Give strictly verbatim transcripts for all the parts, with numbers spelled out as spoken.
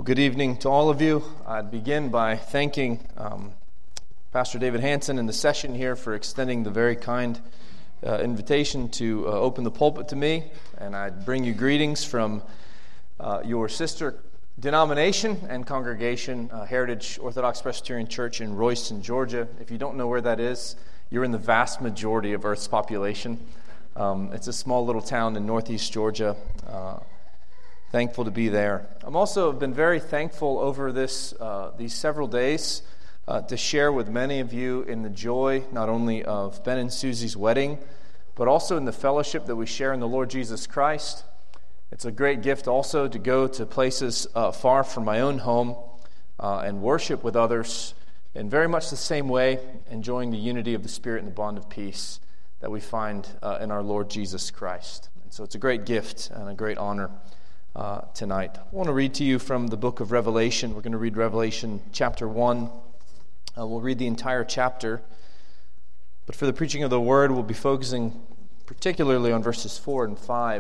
Well, good evening to all of you. I'd begin by thanking um, Pastor David Hanson and the session here for extending the very kind uh, invitation to uh, open the pulpit to me. And I'd bring you greetings from uh, your sister denomination and congregation, uh, Heritage Orthodox Presbyterian Church in Royston, Georgia. If you don't know where that is, you're in the vast majority of Earth's population. Um, it's a small little town in northeast Georgia. Uh, Thankful to be there. I'm also been very thankful over this uh, these several days uh, to share with many of you in the joy not only of Ben and Susie's wedding, but also in the fellowship that we share in the Lord Jesus Christ. It's a great gift also to go to places uh, far from my own home uh, and worship with others in very much the same way, enjoying the unity of the Spirit and the bond of peace that we find uh, in our Lord Jesus Christ. And so it's a great gift and a great honor Uh, tonight. I want to read to you from the book of Revelation. We're going to read Revelation chapter one. Uh, we'll read the entire chapter. But for the preaching of the word, we'll be focusing particularly on verses four and five.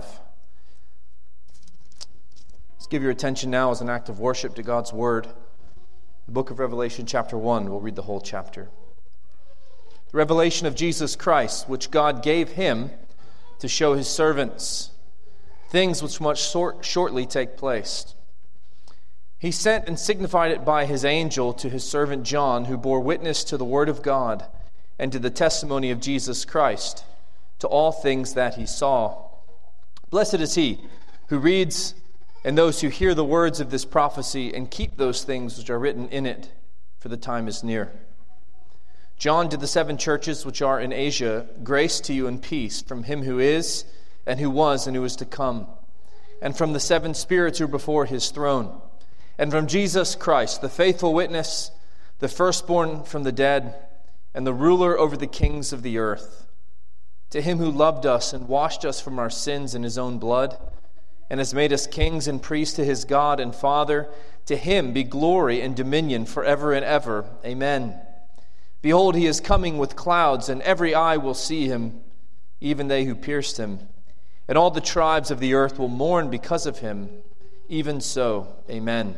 Let's give your attention now as an act of worship to God's word. The book of Revelation chapter one. We'll read the whole chapter. The revelation of Jesus Christ, which God gave him to show his servants things which must short, shortly take place. He sent and signified it by his angel to his servant John, who bore witness to the word of God and to the testimony of Jesus Christ, to all things that he saw. Blessed is he who reads and those who hear the words of this prophecy and keep those things which are written in it, for the time is near. John to the seven churches which are in Asia, grace to you and peace from him who is, and who was, and who is to come, and from the seven spirits who are before his throne, and from Jesus Christ, the faithful witness, the firstborn from the dead, and the ruler over the kings of the earth. To him who loved us and washed us from our sins in his own blood, and has made us kings and priests to his God and Father, to him be glory and dominion forever and ever. Amen. Behold, he is coming with clouds, and every eye will see him, even they who pierced him. And all the tribes of the earth will mourn because of him. Even so, amen.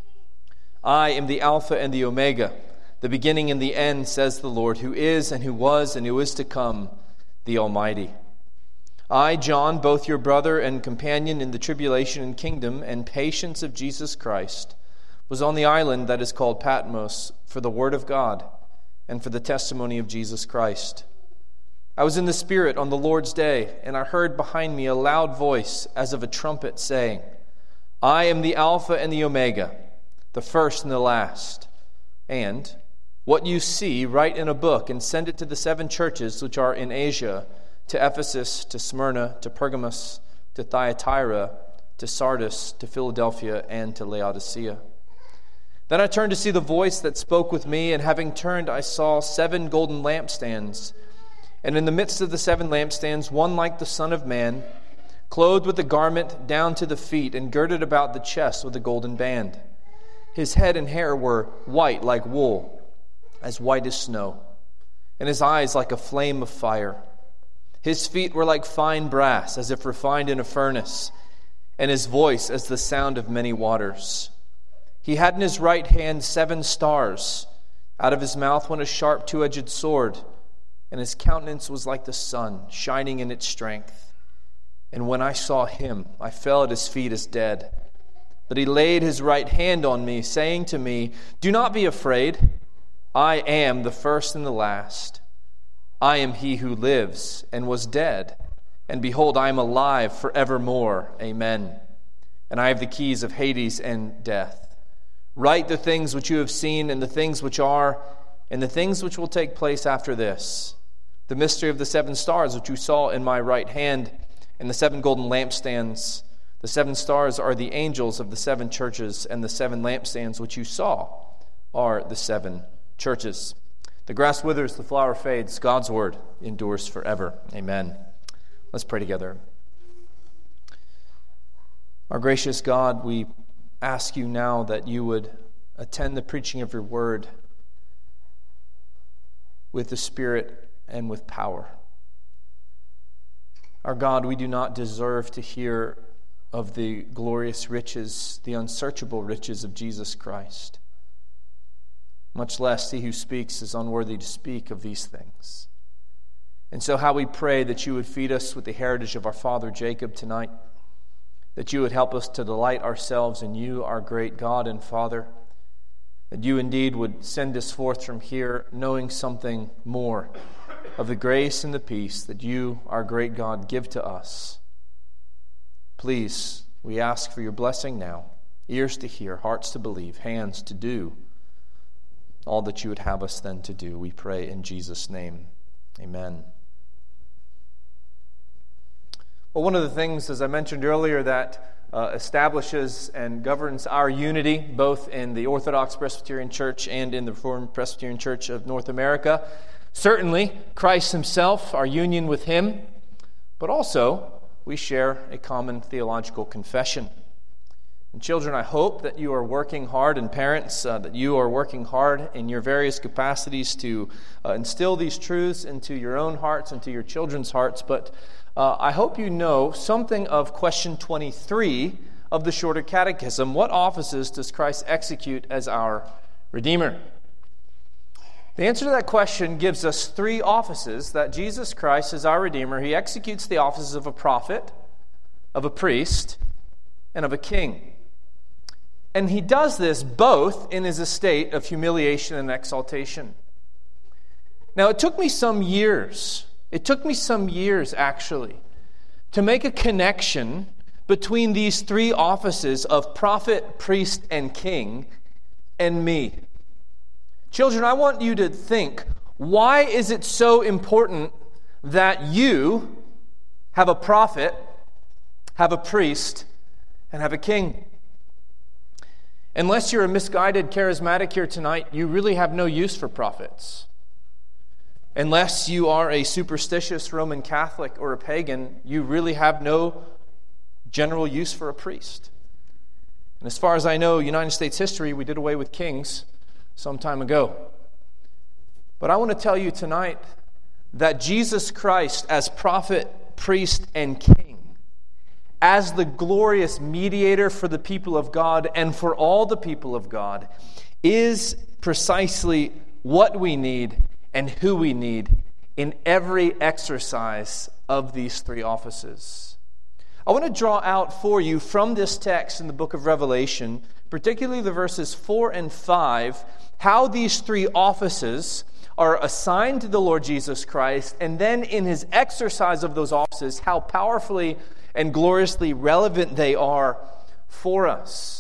I am the Alpha and the Omega, the beginning and the end, says the Lord, who is and who was and who is to come, the Almighty. I, John, both your brother and companion in the tribulation and kingdom and patience of Jesus Christ, was on the island that is called Patmos for the word of God and for the testimony of Jesus Christ. I was in the Spirit on the Lord's day, and I heard behind me a loud voice as of a trumpet saying, I am the Alpha and the Omega, the first and the last. And what you see, write in a book and send it to the seven churches which are in Asia, to Ephesus, to Smyrna, to Pergamos, to Thyatira, to Sardis, to Philadelphia, and to Laodicea. Then I turned to see the voice that spoke with me, and having turned I saw seven golden lampstands. And in the midst of the seven lampstands, one like the Son of Man, clothed with a garment down to the feet, and girded about the chest with a golden band. His head and hair were white like wool, as white as snow, and his eyes like a flame of fire. His feet were like fine brass, as if refined in a furnace, and his voice as the sound of many waters. He had in his right hand seven stars. Out of his mouth went a sharp two-edged sword, and his countenance was like the sun, shining in its strength. And when I saw him, I fell at his feet as dead. But he laid his right hand on me, saying to me, Do not be afraid. I am the first and the last. I am he who lives and was dead. And behold, I am alive forevermore. Amen. And I have the keys of Hades and death. Write the things which you have seen, and the things which are, and the things which will take place after this. The mystery of the seven stars which you saw in my right hand, and the seven golden lampstands. The seven stars are the angels of the seven churches, and the seven lampstands which you saw are the seven churches. The grass withers, the flower fades. God's word endures forever. Amen. Let's pray together. Our gracious God, we ask you now that you would attend the preaching of your word with the Spirit and with power. Our God, we do not deserve to hear of the glorious riches, the unsearchable riches of Jesus Christ. Much less he who speaks is unworthy to speak of these things. And so how we pray that you would feed us with the heritage of our father Jacob tonight, that you would help us to delight ourselves in you, our great God and Father, that you indeed would send us forth from here knowing something more of the grace and the peace that you, our great God, give to us. Please, we ask for your blessing now, ears to hear, hearts to believe, hands to do all that you would have us then to do. We pray in Jesus' name. Amen. Well, one of the things, as I mentioned earlier, that uh, establishes and governs our unity, both in the Orthodox Presbyterian Church and in the Reformed Presbyterian Church of North America, certainly Christ himself, our union with him, but also we share a common theological confession. And children, I hope that you are working hard, and parents, uh, that you are working hard in your various capacities to uh, instill these truths into your own hearts and to your children's hearts. But uh, I hope you know something of question twenty-three of the Shorter Catechism. What offices does Christ execute as our Redeemer? The answer to that question gives us three offices that Jesus Christ, as our Redeemer, he executes the offices of a prophet, of a priest, and of a king. And he does this both in his estate of humiliation and exaltation. Now, it took me some years, it took me some years actually, to make a connection between these three offices of prophet, priest, and king and me. Children, I want you to think, why is it so important that you have a prophet, have a priest, and have a king? Unless you're a misguided charismatic here tonight, you really have no use for prophets. Unless you are a superstitious Roman Catholic or a pagan, you really have no general use for a priest. And as far as I know, United States history, we did away with kings some time ago. But I want to tell you tonight that Jesus Christ, as prophet, priest, and king, as the glorious mediator for the people of God and for all the people of God, is precisely what we need and who we need in every exercise of these three offices. I want to draw out for you from this text in the book of Revelation, particularly the verses four and five, how these three offices are assigned to the Lord Jesus Christ, and then in his exercise of those offices, how powerfully and gloriously relevant they are for us.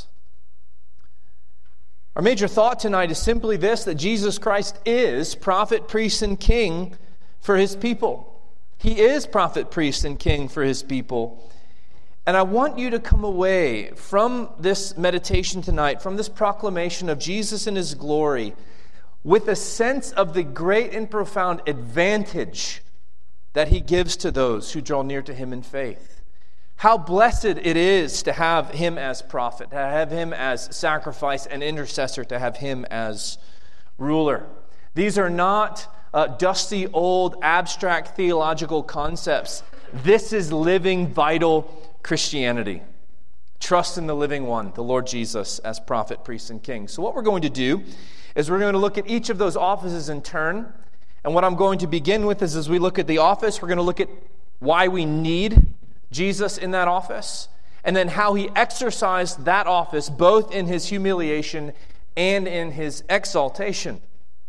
Our major thought tonight is simply this, that Jesus Christ is prophet, priest, and king for his people. He is prophet, priest, and king for his people. And I want you to come away from this meditation tonight, from this proclamation of Jesus and his glory, with a sense of the great and profound advantage that he gives to those who draw near to him in faith. How blessed it is to have him as prophet, to have him as sacrifice and intercessor, to have him as ruler. These are not uh, dusty, old, abstract theological concepts. This is living, vital Christianity. Trust in the living one, the Lord Jesus, as prophet, priest, and king. So what we're going to do is we're going to look at each of those offices in turn. And what I'm going to begin with is, as we look at the office, we're going to look at why we need Jesus in that office, and then how he exercised that office both in his humiliation and in his exaltation.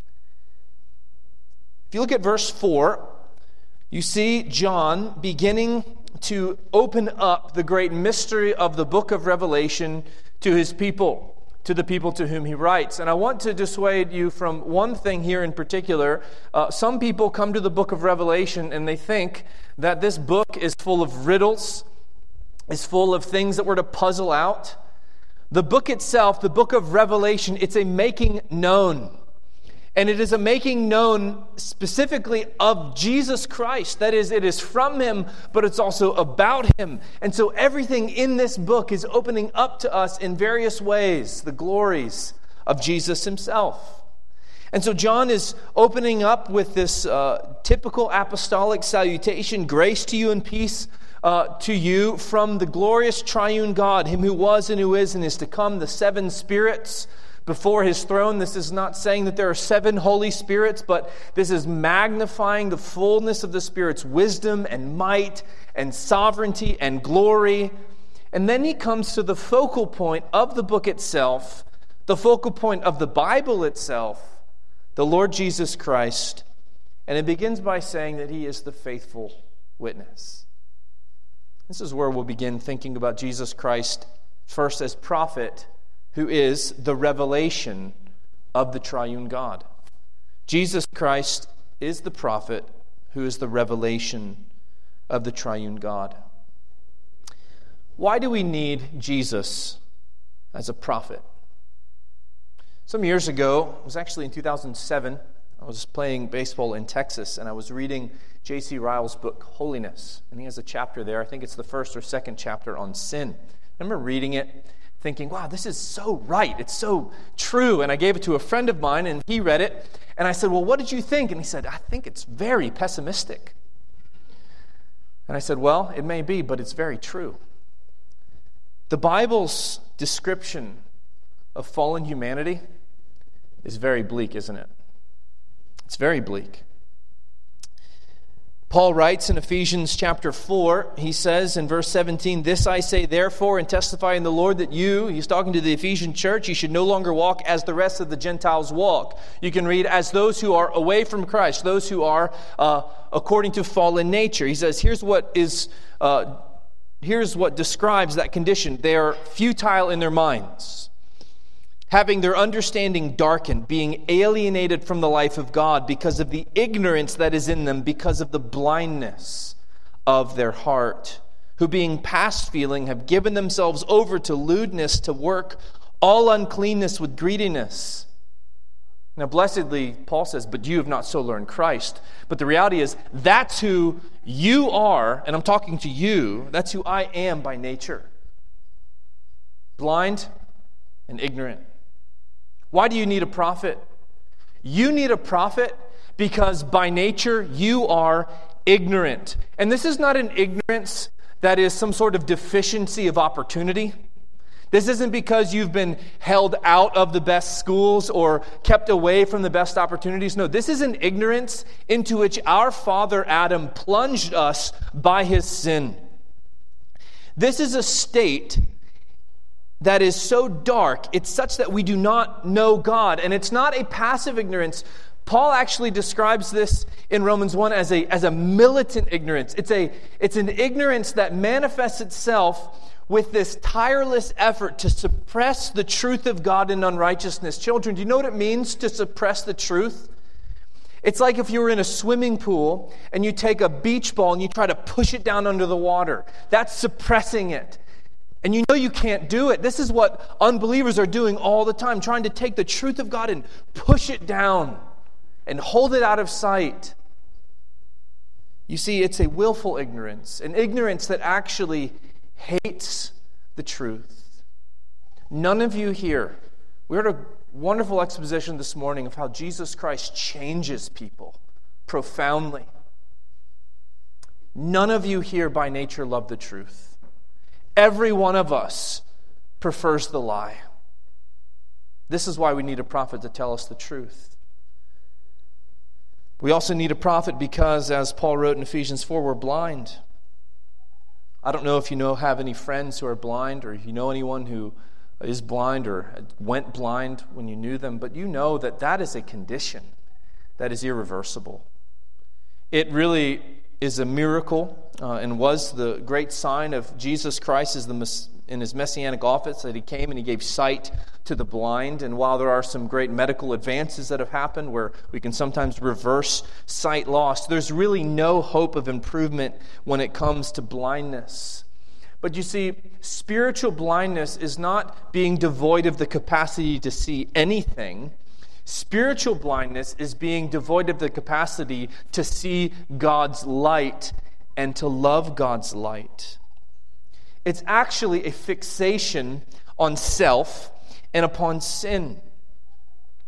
If you look at verse four, you see John beginning to open up the great mystery of the book of Revelation to his people, to the people to whom he writes. And I want to dissuade you from one thing here in particular. Uh, some people come to the book of Revelation and they think that this book is full of riddles, is full of things that we're to puzzle out. The book itself, the book of Revelation, it's a making known. And it is a making known specifically of Jesus Christ. That is, it is from him, but it's also about him. And so everything in this book is opening up to us in various ways the glories of Jesus himself. And so John is opening up with this uh, typical apostolic salutation, grace to you and peace uh, to you from the glorious triune God, Him who was and who is and is to come, the seven spirits before His throne. This is not saying that there are seven Holy Spirits, but this is magnifying the fullness of the Spirit's wisdom and might and sovereignty and glory. And then he comes to the focal point of the book itself, the focal point of the Bible itself, the Lord Jesus Christ. And it begins by saying that He is the faithful witness. This is where we'll begin thinking about Jesus Christ first as prophet, who is the revelation of the triune God. Jesus Christ is the prophet who is the revelation of the triune God. Why do we need Jesus as a prophet? Some years ago, it was actually in two thousand seven, I was playing baseball in Texas, and I was reading J C Ryle's book, Holiness. And he has a chapter there, I think it's the first or second chapter, on sin. I remember reading it, thinking, wow, this is so right. It's so true. And I gave it to a friend of mine, and he read it. And I said, well, what did you think? And he said, I think it's very pessimistic. And I said, well, it may be, but it's very true. The Bible's description of fallen humanity is very bleak, isn't it? It's very bleak. Paul writes in Ephesians chapter four, he says in verse seventeen, "This I say therefore and testify in the Lord that you," he's talking to the Ephesian church, "you should no longer walk as the rest of the Gentiles walk." You can read, "as those who are away from Christ," those who are uh, according to fallen nature. He says, here's what is, uh, here's what describes that condition. They are futile in their minds, having their understanding darkened, being alienated from the life of God because of the ignorance that is in them, because of the blindness of their heart, who being past feeling have given themselves over to lewdness, to work all uncleanness with greediness. Now, blessedly, Paul says, but you have not so learned Christ. But the reality is, that's who you are, and I'm talking to you, that's who I am by nature. Blind and ignorant. Why do you need a prophet? You need a prophet because by nature you are ignorant. And this is not an ignorance that is some sort of deficiency of opportunity. This isn't because you've been held out of the best schools or kept away from the best opportunities. No, this is an ignorance into which our father Adam plunged us by his sin. This is a state that is so dark, it's such that we do not know God. And it's not a passive ignorance. Paul actually describes this in Romans one as a, as a militant ignorance. It's, a, it's an ignorance that manifests itself with this tireless effort to suppress the truth of God in unrighteousness. Children, do you know what it means to suppress the truth? It's like if you were in a swimming pool and you take a beach ball and you try to push it down under the water. That's suppressing it. And you know you can't do it. This is what unbelievers are doing all the time, trying to take the truth of God and push it down and hold it out of sight. You see, it's a willful ignorance, an ignorance that actually hates the truth. None of you here, we heard a wonderful exposition this morning of how Jesus Christ changes people profoundly. None of you here by nature love the truth. Every one of us prefers the lie. This is why we need a prophet to tell us the truth. We also need a prophet because, as Paul wrote in Ephesians four, we're blind. I don't know if you know have any friends who are blind, or if you know anyone who is blind or went blind when you knew them, but you know that that is a condition that is irreversible. It really is a miracle uh, and was the great sign of Jesus Christ as the in his messianic office, that he came and he gave sight to the blind. And while there are some great medical advances that have happened where we can sometimes reverse sight loss, there's really no hope of improvement when it comes to blindness. But you see, spiritual blindness is not being devoid of the capacity to see anything. Spiritual blindness is being devoid of the capacity to see God's light and to love God's light. It's actually a fixation on self and upon sin.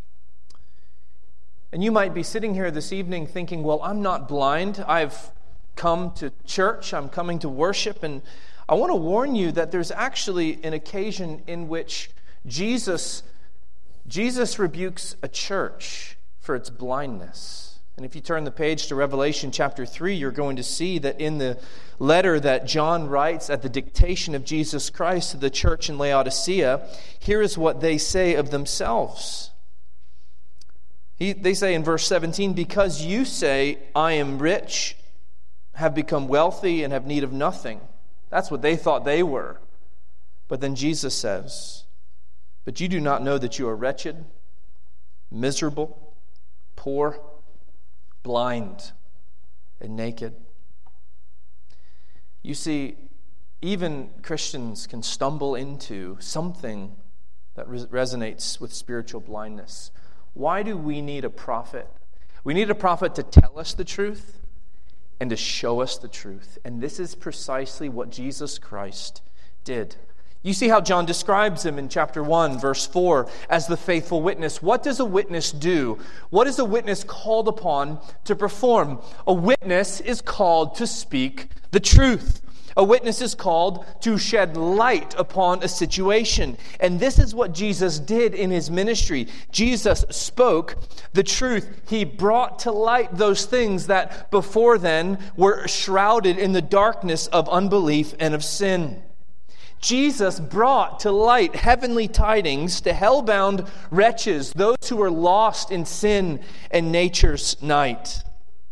And you might be sitting here this evening thinking, well, I'm not blind. I've come to church, I'm coming to worship, and I want to warn you that there's actually an occasion in which Jesus, Jesus rebukes a church for its blindness. And if you turn the page to Revelation chapter three, you're going to see that in the letter that John writes at the dictation of Jesus Christ to the church in Laodicea, here is what they say of themselves. He, they say in verse seventeen, because you say, I am rich, have become wealthy, and have need of nothing. That's what they thought they were. But then Jesus says, but you do not know that you are wretched, miserable, poor, blind, and naked. You see, even Christians can stumble into something that res- resonates with spiritual blindness. Why do we need a prophet? We need a prophet to tell us the truth and to show us the truth. And this is precisely what Jesus Christ did. You see how John describes him in chapter one, verse four, as the faithful witness. What does a witness do? What is a witness called upon to perform? A witness is called to speak the truth. A witness is called to shed light upon a situation. And this is what Jesus did in his ministry. Jesus spoke the truth. He brought to light those things that before then were shrouded in the darkness of unbelief and of sin. Jesus brought to light heavenly tidings to hell-bound wretches, those who were lost in sin and nature's night.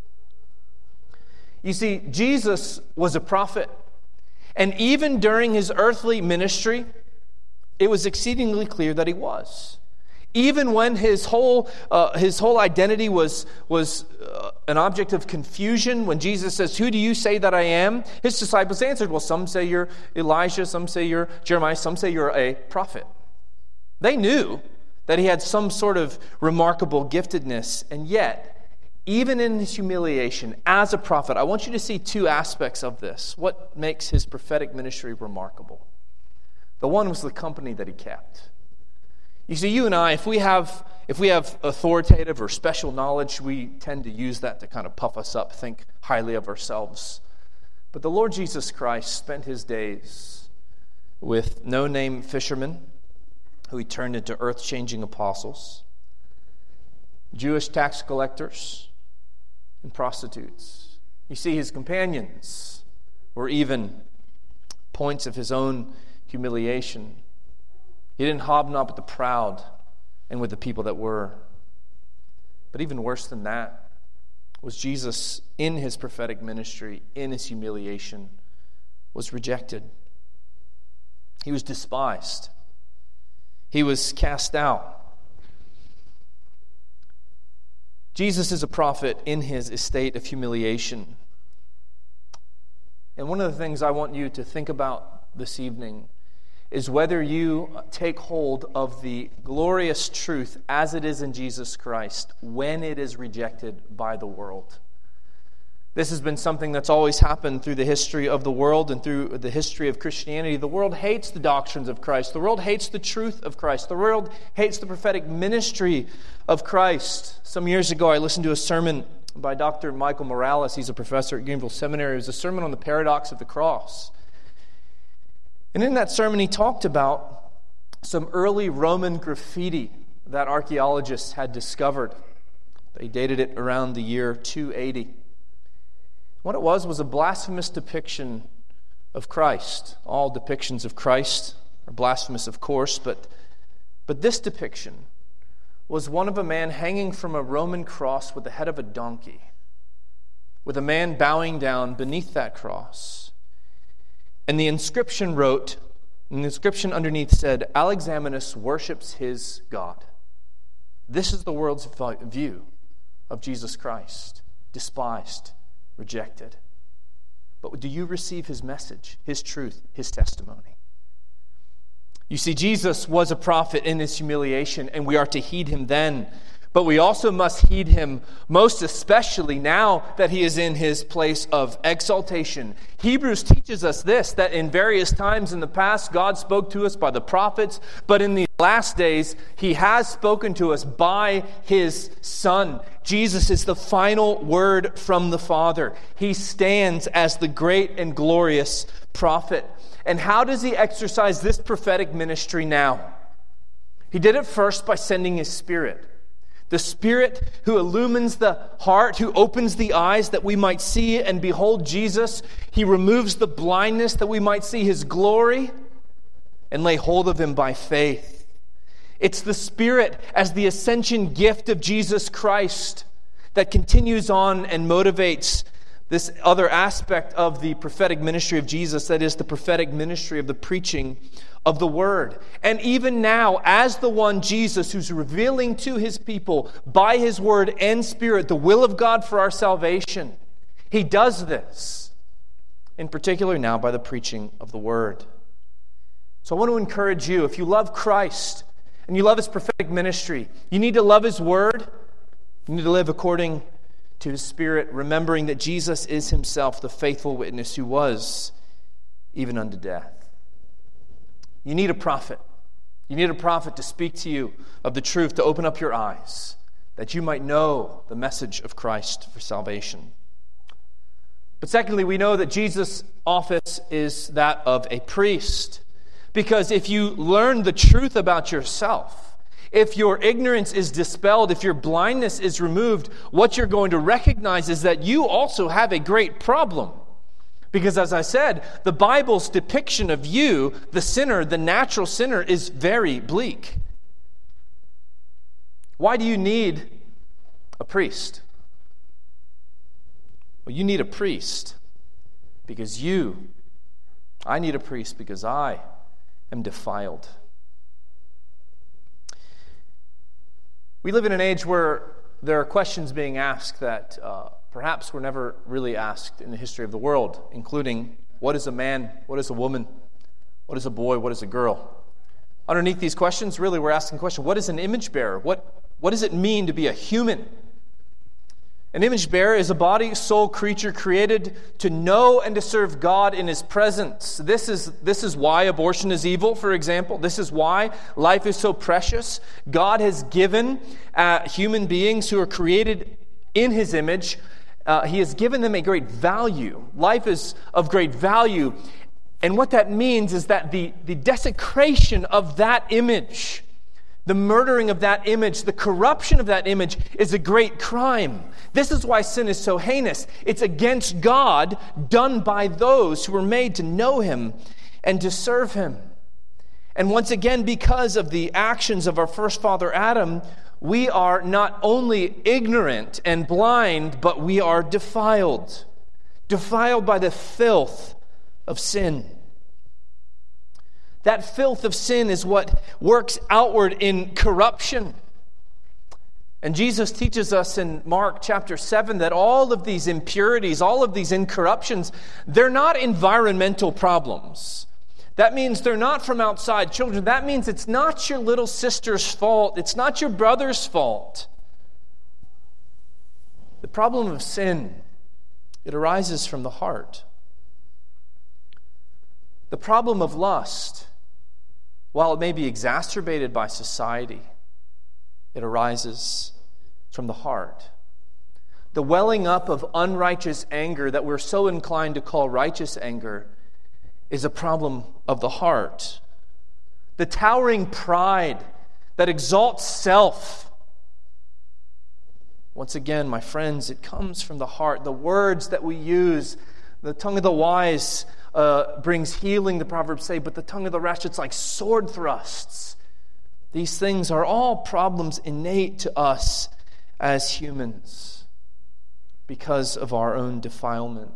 You see, Jesus was a prophet. And even during his earthly ministry, it was exceedingly clear that he was. Even when his whole uh, his whole identity was, was uh, an object of confusion, when Jesus says, who do you say that I am? His disciples answered, well, some say you're Elijah, some say you're Jeremiah, some say you're a prophet. They knew that he had some sort of remarkable giftedness, and yet, even in his humiliation as a prophet, I want you to see two aspects of this. What makes his prophetic ministry remarkable? The one was the company that he kept. You see, you and I, if we have if we have authoritative or special knowledge, we tend to use that to kind of puff us up, think highly of ourselves. But the Lord Jesus Christ spent his days with no-name fishermen who he turned into earth-changing apostles, Jewish tax collectors, and prostitutes. You see, his companions were even points of his own humiliation. He didn't hobnob with the proud and with the people that were. But even worse than that was Jesus, in his prophetic ministry, in his humiliation, was rejected. He was despised. He was cast out. Jesus is a prophet in his estate of humiliation. And one of the things I want you to think about this evening is whether you take hold of the glorious truth as it is in Jesus Christ when it is rejected by the world. This has been something that's always happened through the history of the world and through the history of Christianity. The world hates the doctrines of Christ. The world hates the truth of Christ. The world hates the prophetic ministry of Christ. Some years ago, I listened to a sermon by Doctor Michael Morales. He's a professor at Greenville Seminary. It was a sermon on the paradox of the cross. And in that sermon, he talked about some early Roman graffiti that archaeologists had discovered. They dated it around the year two eighty. What it was was a blasphemous depiction of Christ. All depictions of Christ are blasphemous, of course, but, but this depiction was one of a man hanging from a Roman cross with the head of a donkey, with a man bowing down beneath that cross. And the inscription wrote, and the inscription underneath said, Alexamenus worships his God. This is the world's view of Jesus Christ, despised, rejected. But do you receive his message, his truth, his testimony? You see, Jesus was a prophet in his humiliation, and we are to heed him then. But we also must heed him, most especially now that he is in his place of exaltation. Hebrews teaches us this, that in various times in the past, God spoke to us by the prophets, but in the last days, he has spoken to us by his Son. Jesus is the final word from the Father. He stands as the great and glorious prophet. And how does he exercise this prophetic ministry now? He did it first by sending his Spirit. The Spirit who illumines the heart, who opens the eyes that we might see and behold Jesus. He removes the blindness that we might see his glory and lay hold of him by faith. It's the Spirit as the ascension gift of Jesus Christ that continues on and motivates this other aspect of the prophetic ministry of Jesus, that is the prophetic ministry of the preaching of the Word. And even now, as the one Jesus who's revealing to his people by his Word and Spirit the will of God for our salvation, he does this, in particular now by the preaching of the Word. So I want to encourage you, if you love Christ and you love his prophetic ministry, you need to love his Word, you need to live according to his Spirit, remembering that Jesus is himself the faithful witness who was even unto death. You need a prophet. You need a prophet to speak to you of the truth, to open up your eyes, that you might know the message of Christ for salvation. But secondly, we know that Jesus' office is that of a priest. Because if you learn the truth about yourself, if your ignorance is dispelled, if your blindness is removed, what you're going to recognize is that you also have a great problem. Because as I said, the Bible's depiction of you, the sinner, the natural sinner, is very bleak. Why do you need a priest? Well, you need a priest because you, I need a priest because I am defiled. We live in an age where there are questions being asked that uh, perhaps were never really asked in the history of the world, including what is a man, what is a woman, what is a boy, what is a girl. Underneath these questions, really we're asking the question, what is an image bearer? What, what does it mean to be a human? An image bearer is a body, soul, creature created to know and to serve God in his presence. This is, this is why abortion is evil, for example. This is why life is so precious. God has given uh, human beings who are created in his image, uh, he has given them a great value. Life is of great value. And what that means is that the, the desecration of that image, the murdering of that image, the corruption of that image is a great crime. This is why sin is so heinous. It's against God, done by those who were made to know him and to serve him. And once again, because of the actions of our first father Adam, we are not only ignorant and blind, but we are defiled. Defiled by the filth of sin. That filth of sin is what works outward in corruption. And Jesus teaches us in Mark chapter seven that all of these impurities, all of these incorruptions, they're not environmental problems. That means they're not from outside children. That means it's not your little sister's fault. It's not your brother's fault. The problem of sin, it arises from the heart. The problem of lust, while it may be exacerbated by society, it arises from the heart. The welling up of unrighteous anger that we're so inclined to call righteous anger is a problem of the heart. The towering pride that exalts self. Once again, my friends, it comes from the heart. The words that we use, the tongue of the wise uh, brings healing, the Proverbs say, but the tongue of the rash, it's like sword thrusts. These things are all problems innate to us as humans because of our own defilement.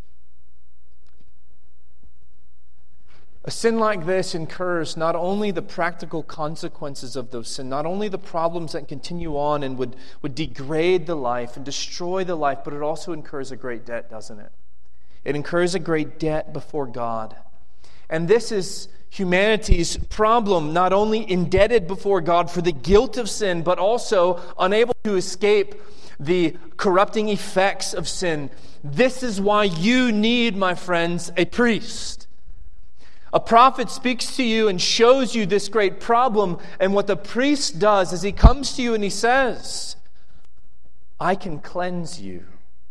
A sin like this incurs not only the practical consequences of those sin, not only the problems that continue on and would, would degrade the life and destroy the life, but it also incurs a great debt, doesn't it? It incurs a great debt before God. And this is humanity's problem, not only indebted before God for the guilt of sin, but also unable to escape the corrupting effects of sin. This is why you need, my friends, a priest. A prophet speaks to you and shows you this great problem, and what the priest does is he comes to you and he says, I can cleanse you.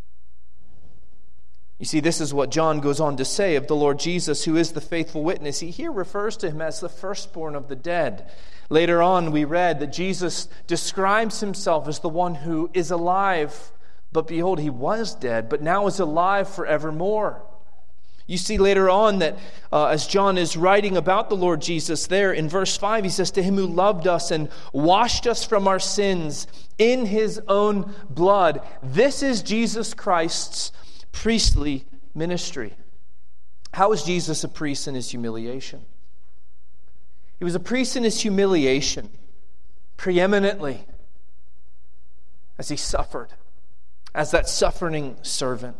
You see, this is what John goes on to say of the Lord Jesus, who is the faithful witness. He here refers to him as the firstborn of the dead. Later on, we read that Jesus describes himself as the one who is alive, but behold, he was dead, but now is alive forevermore. You see later on that uh, as John is writing about the Lord Jesus there in verse five, he says, to him who loved us and washed us from our sins in his own blood. This is Jesus Christ's priestly ministry. How was Jesus a priest in his humiliation? He was a priest in his humiliation, preeminently, as he suffered, as that suffering servant,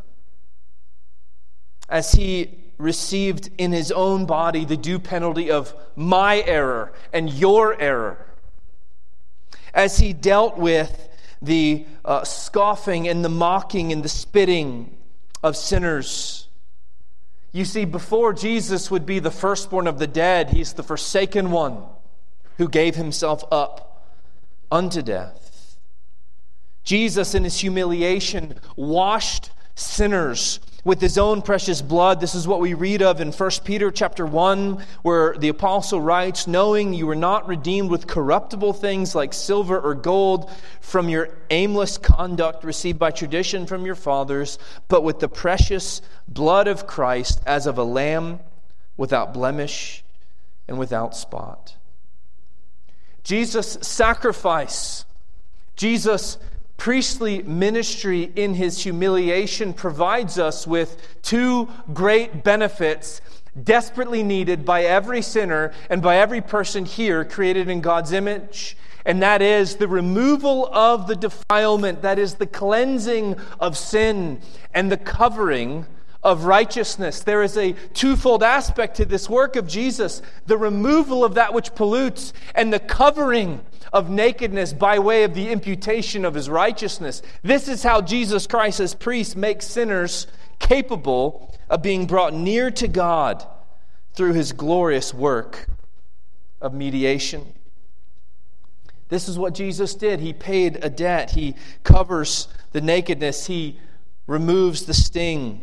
as he received in his own body the due penalty of my error and your error, as he dealt with the uh, scoffing and the mocking and the spitting of sinners. You see, before Jesus would be the firstborn of the dead, he's the forsaken one who gave himself up unto death. Jesus in his humiliation washed sinners with his own precious blood. This is what we read of in First Peter chapter one, where the apostle writes, knowing you were not redeemed with corruptible things like silver or gold from your aimless conduct received by tradition from your fathers, but with the precious blood of Christ as of a lamb without blemish and without spot. Jesus' sacrifice, Jesus' priestly ministry in his humiliation provides us with two great benefits desperately needed by every sinner and by every person here created in God's image. And that is the removal of the defilement, that is the cleansing of sin, and the covering of righteousness. There is a twofold aspect to this work of Jesus: the removal of that which pollutes and the covering of nakedness by way of the imputation of his righteousness. This is how Jesus Christ as priest makes sinners capable of being brought near to God through his glorious work of mediation. This is what Jesus did. He paid a debt. He covers the nakedness. He removes the sting,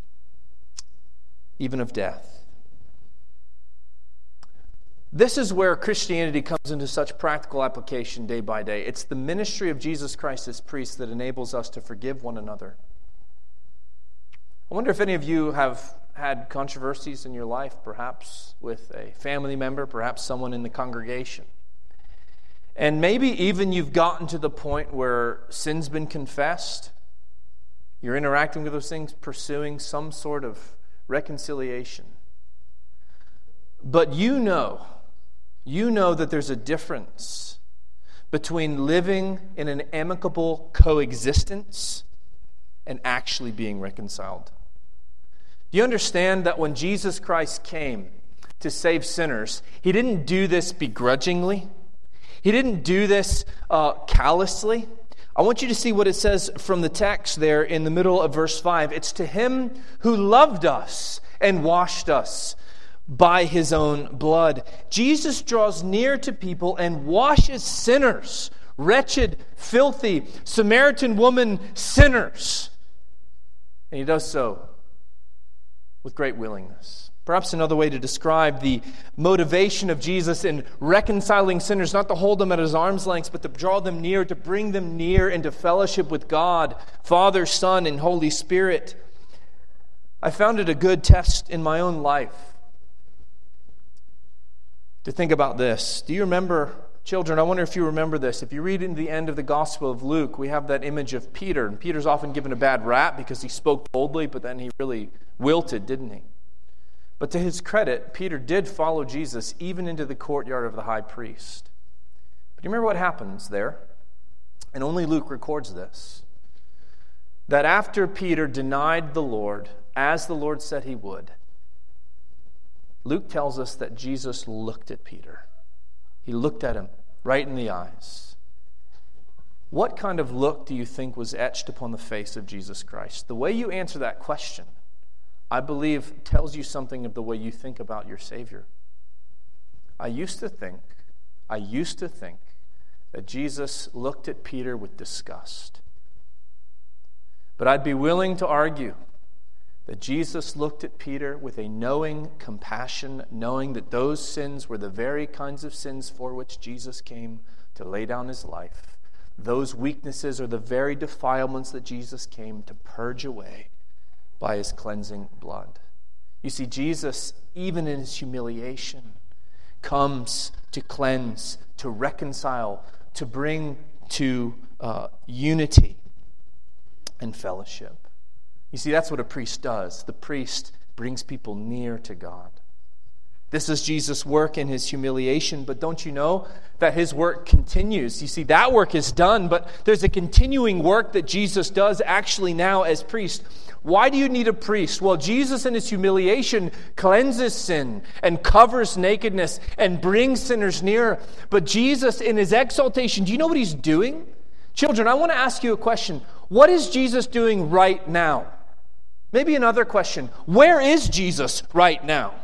even of death. This is where Christianity comes into such practical application day by day. It's the ministry of Jesus Christ as priest that enables us to forgive one another. I wonder if any of you have had controversies in your life, perhaps with a family member, perhaps someone in the congregation. And maybe even you've gotten to the point where sin's been confessed. You're interacting with those things, pursuing some sort of reconciliation. But you know, you know that there's a difference between living in an amicable coexistence and actually being reconciled. Do you understand that when Jesus Christ came to save sinners, he didn't do this begrudgingly? He didn't do this uh, callously. I want you to see what it says from the text there in the middle of verse five. It's to him who loved us and washed us by his own blood. Jesus draws near to people and washes sinners, wretched, filthy, Samaritan woman sinners. And he does so with great willingness. Perhaps another way to describe the motivation of Jesus in reconciling sinners, not to hold them at his arm's length, but to draw them near, to bring them near into fellowship with God, Father, Son, and Holy Spirit. I found it a good test in my own life to think about this. Do you remember, children, I wonder if you remember this. If you read in the end of the Gospel of Luke, we have that image of Peter. And Peter's often given a bad rap because he spoke boldly, but then he really wilted, didn't he? But to his credit, Peter did follow Jesus even into the courtyard of the high priest. But you remember what happens there? And only Luke records this. That after Peter denied the Lord, as the Lord said he would, Luke tells us that Jesus looked at Peter. He looked at him right in the eyes. What kind of look do you think was etched upon the face of Jesus Christ? The way you answer that question, I believe, tells you something of the way you think about your Savior. I used to think, I used to think that Jesus looked at Peter with disgust. But I'd be willing to argue that Jesus looked at Peter with a knowing compassion, knowing that those sins were the very kinds of sins for which Jesus came to lay down his life. Those weaknesses are the very defilements that Jesus came to purge away by his cleansing blood. You see, Jesus, even in his humiliation, comes to cleanse, to reconcile, to bring to uh, unity and fellowship. You see, that's what a priest does. The priest brings people near to God. This is Jesus' work in his humiliation, but don't you know that his work continues? You see, that work is done, but there's a continuing work that Jesus does actually now as priest. Why do you need a priest? Well, Jesus in his humiliation cleanses sin and covers nakedness and brings sinners near. But Jesus in his exaltation, do you know what he's doing? Children, I want to ask you a question. What is Jesus doing right now? Maybe another question. Where is Jesus right now?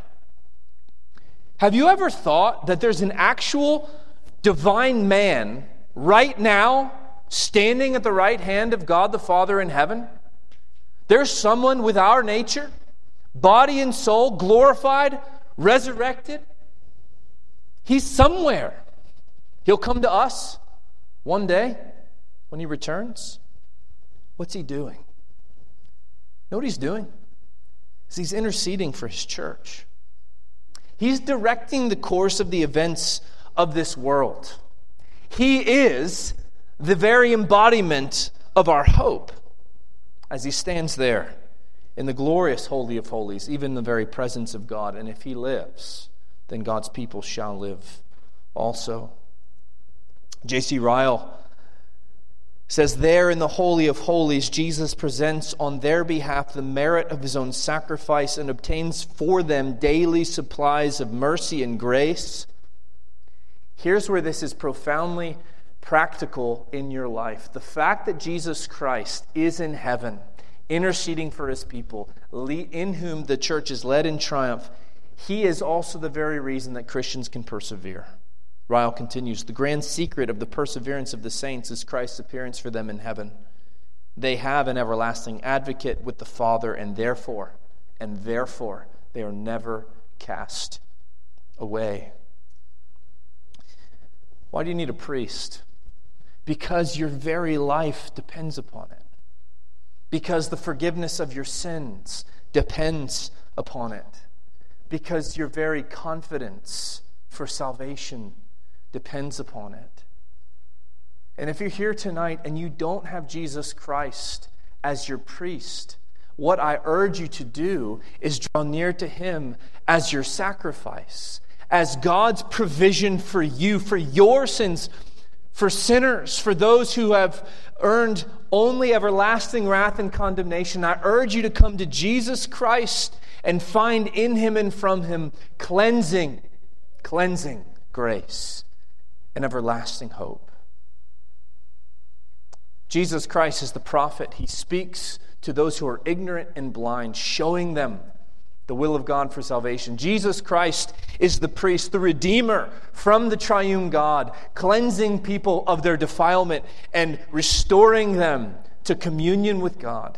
Have you ever thought that there's an actual divine man right now standing at the right hand of God the Father in heaven? There's someone with our nature, body and soul, glorified, resurrected. He's somewhere. He'll come to us one day when he returns. What's he doing? You know what he's doing? Is he's interceding for his church. He's directing the course of the events of this world. He is the very embodiment of our hope as he stands there in the glorious Holy of Holies, even in the very presence of God. And if he lives, then God's people shall live also. J C Ryle says, there in the Holy of Holies, Jesus presents on their behalf the merit of his own sacrifice and obtains for them daily supplies of mercy and grace. Here's where this is profoundly practical in your life. The fact that Jesus Christ is in heaven, interceding for his people, in whom the church is led in triumph, he is also the very reason that Christians can persevere. Ryle continues, the grand secret of the perseverance of the saints is Christ's appearance for them in heaven. They have an everlasting advocate with the Father, and therefore, and therefore, they are never cast away. Why do you need a priest? Because your very life depends upon it. Because the forgiveness of your sins depends upon it. Because your very confidence for salvation depends upon it. And if you're here tonight and you don't have Jesus Christ as your priest, what I urge you to do is draw near to him as your sacrifice, as God's provision for you, for your sins, for sinners, for those who have earned only everlasting wrath and condemnation. I urge you to come to Jesus Christ and find in him and from him cleansing, cleansing grace and everlasting hope. Jesus Christ is the prophet. He speaks to those who are ignorant and blind, showing them the will of God for salvation. Jesus Christ is the priest, the redeemer from the triune God, cleansing people of their defilement and restoring them to communion with God.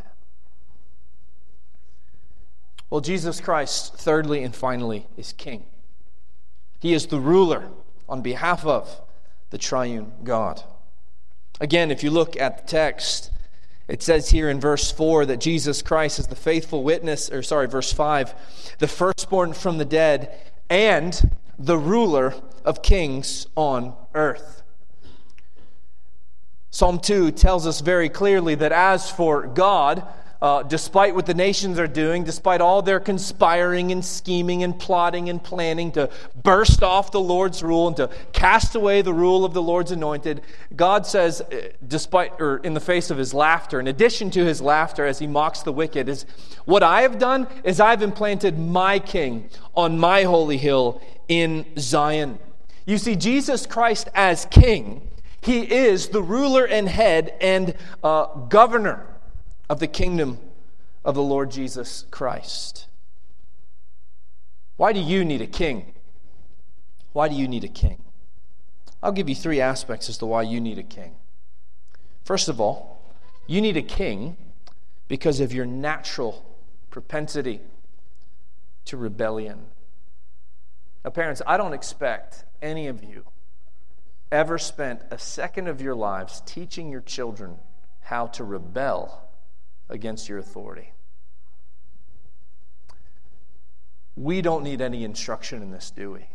Well, Jesus Christ, thirdly and finally, is king. He is the ruler on behalf of the triune God. Again, if you look at the text, it says here in verse four that Jesus Christ is the faithful witness, or sorry, verse five, the firstborn from the dead and the ruler of kings on earth. Psalm two tells us very clearly that as for God, uh, despite what the nations are doing, despite all their conspiring and scheming and plotting and planning to burst off the Lord's rule and to cast away the rule of the Lord's anointed, God says, despite or in the face of his laughter, in addition to his laughter as he mocks the wicked, is what I have done is I've implanted my king on my holy hill in Zion. You see, Jesus Christ as king, he is the ruler and head and uh, governor of the kingdom of the Lord Jesus Christ. Why do you need a king? Why do you need a king? I'll give you three aspects as to why you need a king. First of all, you need a king because of your natural propensity to rebellion. Now, parents, I don't expect any of you ever spent a second of your lives teaching your children how to rebel against your authority. We don't need any instruction in this, do we?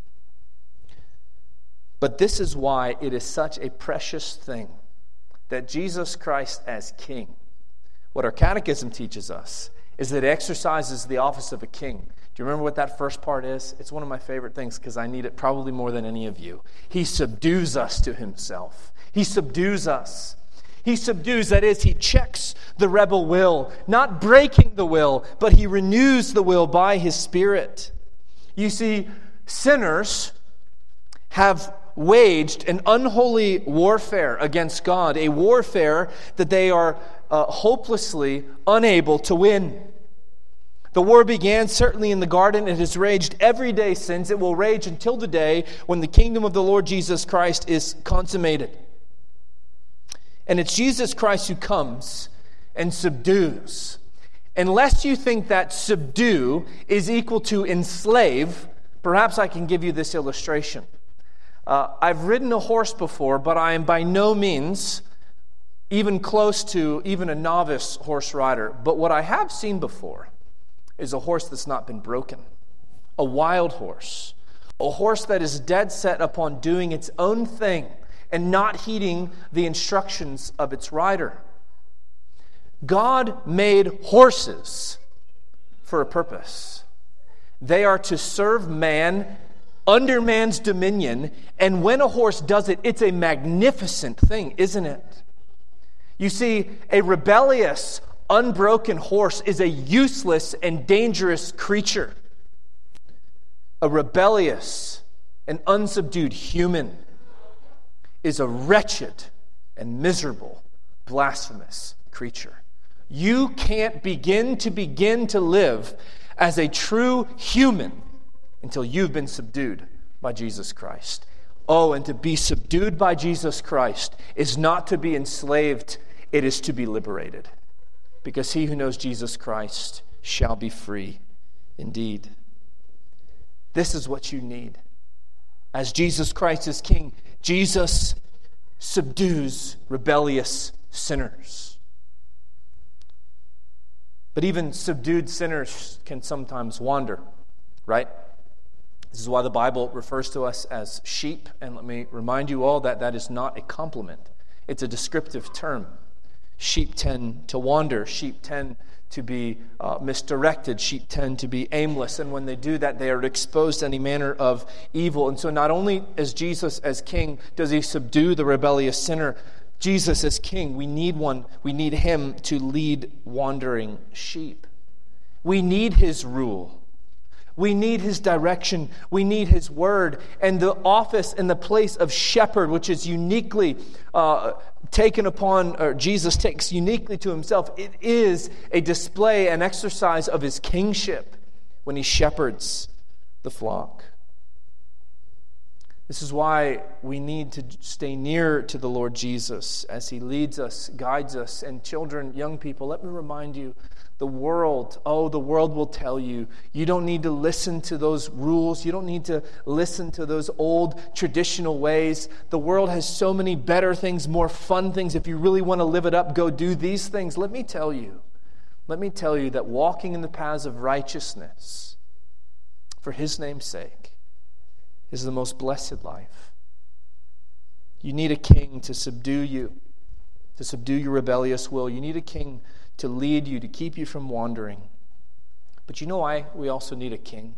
But this is why it is such a precious thing that Jesus Christ as king, what our catechism teaches us, is that it exercises the office of a king. Do you remember what that first part is? It's one of my favorite things because I need it probably more than any of you. He subdues us to himself. He subdues us. He subdues, that is, he checks the rebel will, not breaking the will, but he renews the will by his Spirit. You see, sinners have waged an unholy warfare against God, a warfare that they are uh, hopelessly unable to win. The war began certainly in the garden. It has raged every day since. It will rage until the day when the kingdom of the Lord Jesus Christ is consummated. And it's Jesus Christ who comes and subdues. Unless you think that subdue is equal to enslave, perhaps I can give you this illustration. Uh, I've ridden a horse before, but I am by no means even close to even a novice horse rider. But what I have seen before is a horse that's not been broken. A wild horse. A horse that is dead set upon doing its own thing and not heeding the instructions of its rider. God made horses for a purpose. They are to serve man under man's dominion, and when a horse does it, it's a magnificent thing, isn't it? You see, a rebellious, unbroken horse is a useless and dangerous creature. A rebellious and unsubdued human is a wretched and miserable, blasphemous creature. You can't begin to begin to live as a true human until you've been subdued by Jesus Christ. Oh, and to be subdued by Jesus Christ is not to be enslaved, it is to be liberated. Because he who knows Jesus Christ shall be free indeed. This is what you need. As Jesus Christ is king, Jesus subdues rebellious sinners. But even subdued sinners can sometimes wander, right? This is why the Bible refers to us as sheep. And let me remind you all that that is not a compliment. It's a descriptive term. Sheep tend to wander. Sheep tend to be uh, misdirected. Sheep tend to be aimless. And when they do that, they are exposed to any manner of evil. And so not only as Jesus as king does he subdue the rebellious sinner, Jesus as king, we need one. We need him to lead wandering sheep. We need his rule. We need his direction. We need his word. And the office and the place of shepherd, which is uniquely uh, taken upon, or Jesus takes uniquely to himself, it is a display, an exercise of his kingship when he shepherds the flock. This is why we need to stay near to the Lord Jesus as he leads us, guides us. And children, young people, let me remind you, the world, oh, the world will tell you, you don't need to listen to those rules. You don't need to listen to those old traditional ways. The world has so many better things, more fun things. If you really want to live it up, go do these things. Let me tell you, let me tell you that walking in the paths of righteousness for his name's sake is the most blessed life. You need a king to subdue you. to subdue your rebellious will. You need a king to lead you, to keep you from wandering. But you know why we also need a king?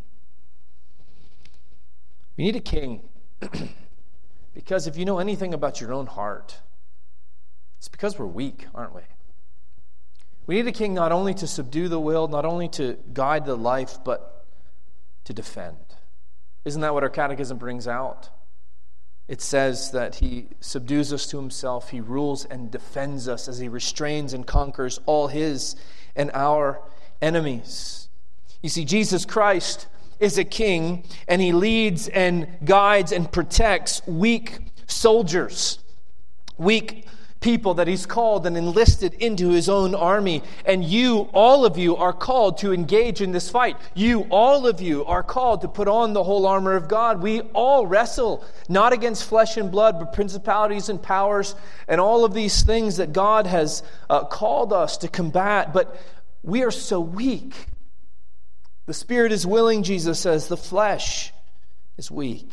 We need a king because if you know anything about your own heart, it's because we're weak, aren't we? We need a king not only to subdue the will, not only to guide the life, but to defend. Isn't that what our catechism brings out? It says that he subdues us to himself, he rules and defends us as he restrains and conquers all his and our enemies. You see, Jesus Christ is a king, and he leads and guides and protects weak soldiers, weak people that he's called and enlisted into his own army. And you, all of you, are called to engage in this fight. You, all of you, are called to put on the whole armor of God. We all wrestle, not against flesh and blood, but principalities and powers and all of these things that God has uh, called us to combat. But we are so weak. The spirit is willing, Jesus says. The flesh is weak.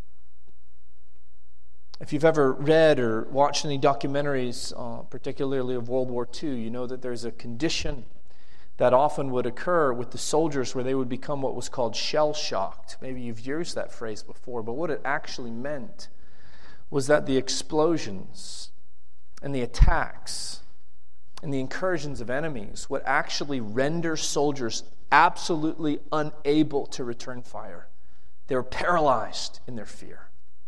If you've ever read or watched any documentaries, uh, particularly of World War Two, you know that there's a condition that often would occur with the soldiers where they would become what was called shell-shocked. Maybe you've used that phrase before, but what it actually meant was that the explosions and the attacks and the incursions of enemies would actually render soldiers absolutely unable to return fire. They were paralyzed in their fear.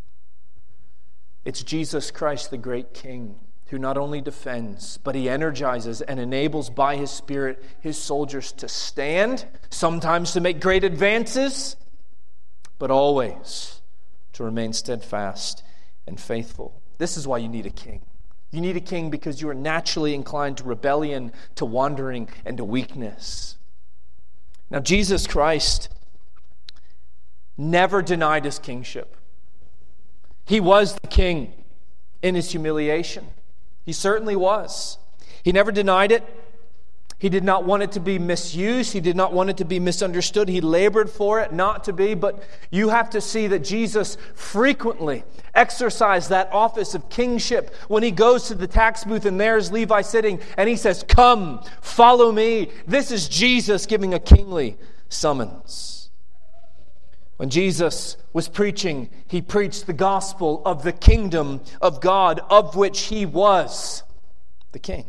It's Jesus Christ, the great King, who not only defends, but he energizes and enables by his Spirit his soldiers to stand, sometimes to make great advances, but always to remain steadfast and faithful. This is why you need a king. You need a king because you are naturally inclined to rebellion, to wandering, and to weakness. Now, Jesus Christ never denied his kingship. He was the king in his humiliation. He certainly was. He never denied it. He did not want it to be misused. He did not want it to be misunderstood. He labored for it not to be. But you have to see that Jesus frequently exercised that office of kingship when he goes to the tax booth and there's Levi sitting and he says, "Come, follow me." This is Jesus giving a kingly summons. When Jesus was preaching, he preached the gospel of the kingdom of God, of which he was the king.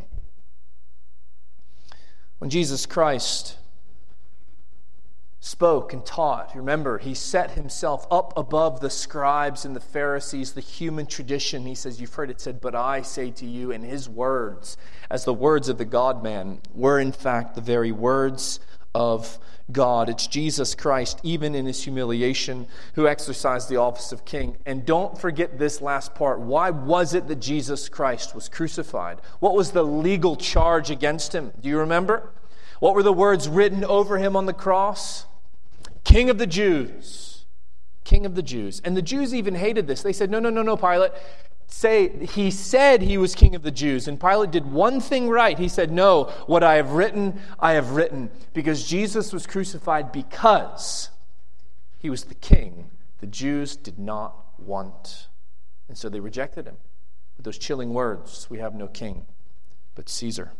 When Jesus Christ spoke and taught, remember, he set himself up above the scribes and the Pharisees, the human tradition. He says, you've heard it said, but I say to you, and his words, as the words of the God-man, were in fact the very words of God. It's Jesus Christ, even in his humiliation, who exercised the office of king. And don't forget this last part. Why was it that Jesus Christ was crucified? What was the legal charge against him? Do you remember? What were the words written over him on the cross? King of the Jews. King of the Jews. And the Jews even hated this. They said, no, no, no, no, Pilate. Say, he said he was king of the Jews. And Pilate did one thing right. He said, no, what I have written, I have written. Because Jesus was crucified because he was the king the Jews did not want. And so they rejected him with those chilling words, we have no king but Caesar.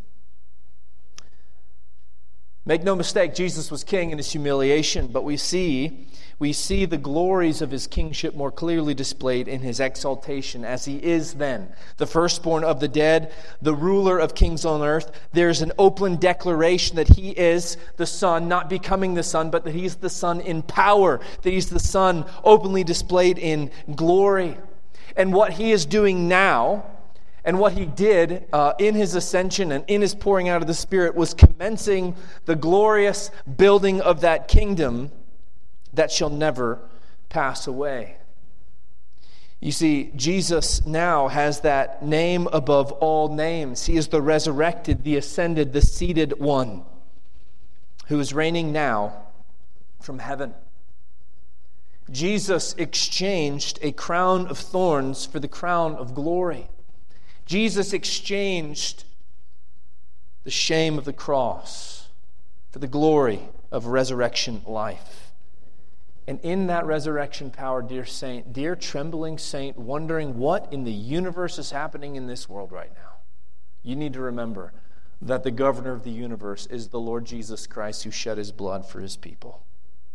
Make no mistake, Jesus was king in his humiliation, but we see we see the glories of his kingship more clearly displayed in his exaltation, as he is then the firstborn of the dead, the ruler of kings on earth. There's an open declaration that he is the Son, not becoming the Son, but that he's the Son in power, that he's the Son openly displayed in glory. And what he is doing now, and what he did uh, in his ascension and in his pouring out of the Spirit, was commencing the glorious building of that kingdom that shall never pass away. You see, Jesus now has that name above all names. He is the resurrected, the ascended, the seated one who is reigning now from heaven. Jesus exchanged a crown of thorns for the crown of glory. Jesus exchanged the shame of the cross for the glory of resurrection life. And in that resurrection power, dear saint, dear trembling saint, wondering what in the universe is happening in this world right now, you need to remember that the governor of the universe is the Lord Jesus Christ, who shed his blood for his people.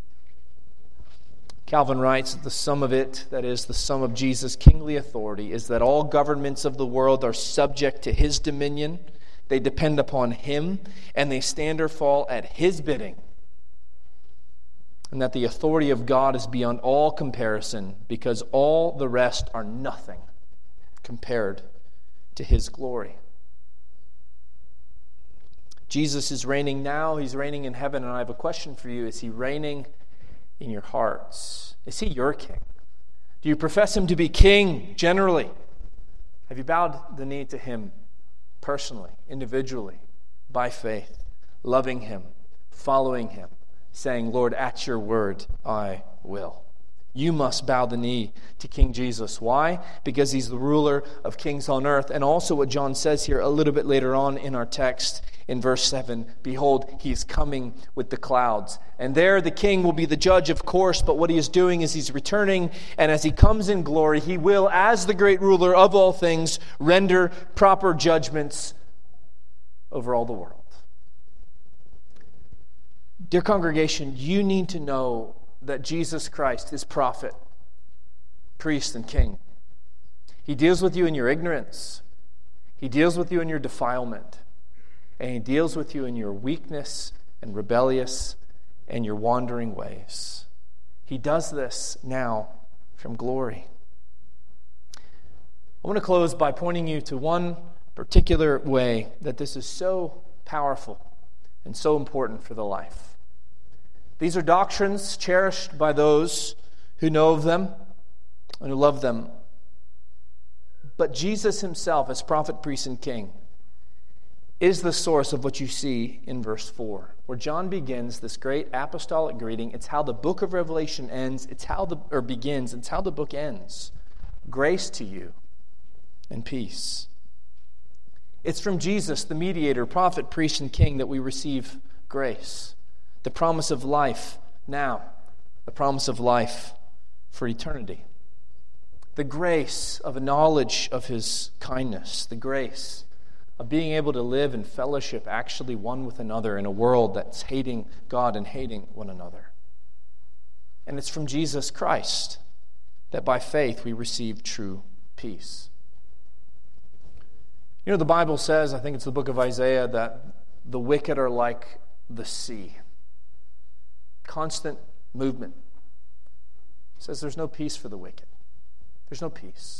Calvin writes that the sum of it, that is, the sum of Jesus' kingly authority, is that all governments of the world are subject to his dominion, they depend upon him, and they stand or fall at his bidding. And that the authority of God is beyond all comparison, because all the rest are nothing compared to his glory. Jesus is reigning now. He's reigning in heaven. And I have a question for you. Is he reigning in your hearts? Is he your king? Do you profess him to be king generally? Have you bowed the knee to him personally, individually, by faith, loving him, following him, saying, Lord, at your word, I will? You must bow the knee to King Jesus. Why? Because he's the ruler of kings on earth. And also what John says here a little bit later on in our text in verse seven, behold, he is coming with the clouds. And there the king will be the judge, of course, but what he is doing is he's returning, and as he comes in glory, he will, as the great ruler of all things, render proper judgments over all the world. Dear congregation, you need to know that Jesus Christ is prophet, priest, and king. He deals with you in your ignorance. He deals with you in your defilement. And he deals with you in your weakness and rebellious and your wandering ways. He does this now from glory. I want to close by pointing you to one particular way that this is so powerful and so important for the life. These are doctrines cherished by those who know of them and who love them. But Jesus himself, as prophet, priest, and king, is the source of what you see in verse four, where John begins this great apostolic greeting. It's how the book of Revelation ends. It's how the or begins. It's how the book ends. Grace to you and peace. It's from Jesus, the mediator, prophet, priest, and king, that we receive grace. The promise of life now, the promise of life for eternity. The grace of a knowledge of his kindness, the grace of being able to live in fellowship, actually one with another in a world that's hating God and hating one another. And it's from Jesus Christ that by faith we receive true peace. You know, the Bible says, I think it's the book of Isaiah, that the wicked are like the sea. Constant movement. It says there's no peace for the wicked. There's no peace.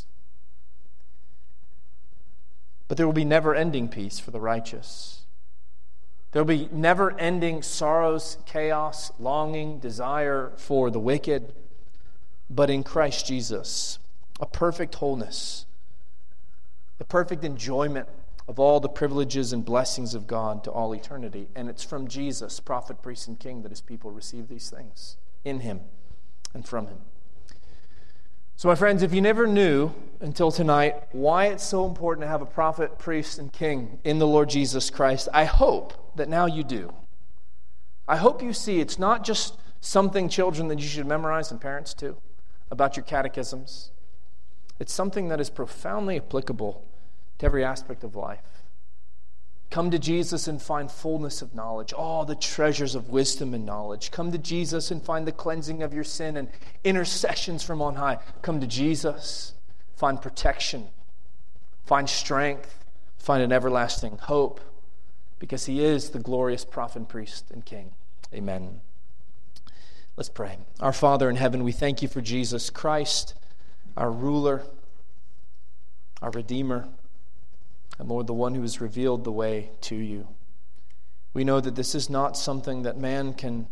But there will be never-ending peace for the righteous. There will be never-ending sorrows, chaos, longing, desire for the wicked. But in Christ Jesus, a perfect wholeness, the perfect enjoyment of all the privileges and blessings of God to all eternity. And it's from Jesus, prophet, priest, and king, that his people receive these things, in him and from him. So my friends, if you never knew until tonight why it's so important to have a prophet, priest, and king in the Lord Jesus Christ, I hope that now you do. I hope you see it's not just something, children, that you should memorize, and parents too, about your catechisms. It's something that is profoundly applicable to every aspect of life. Come to Jesus and find fullness of knowledge, all the treasures of wisdom and knowledge. Come to Jesus and find the cleansing of your sin and intercessions from on high. Come to Jesus, find protection, find strength, find an everlasting hope, because he is the glorious prophet, priest, and king. Amen. Let's pray. Our Father in heaven, we thank you for Jesus Christ, our ruler, our Redeemer, and Lord, the one who has revealed the way to you. We know that this is not something that man can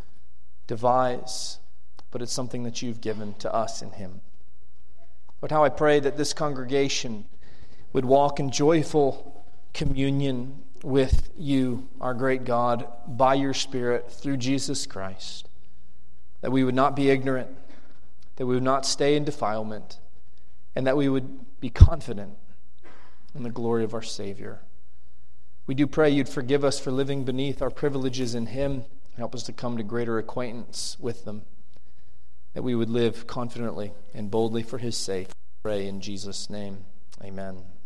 devise, but it's something that you've given to us in him. Lord, how I pray that this congregation would walk in joyful communion with you, our great God, by your Spirit, through Jesus Christ. That we would not be ignorant, that we would not stay in defilement, and that we would be confident in the glory of our Savior. We do pray you'd forgive us for living beneath our privileges in him. Help us to come to greater acquaintance with them, that we would live confidently and boldly for his sake. Pray in Jesus' name. Amen.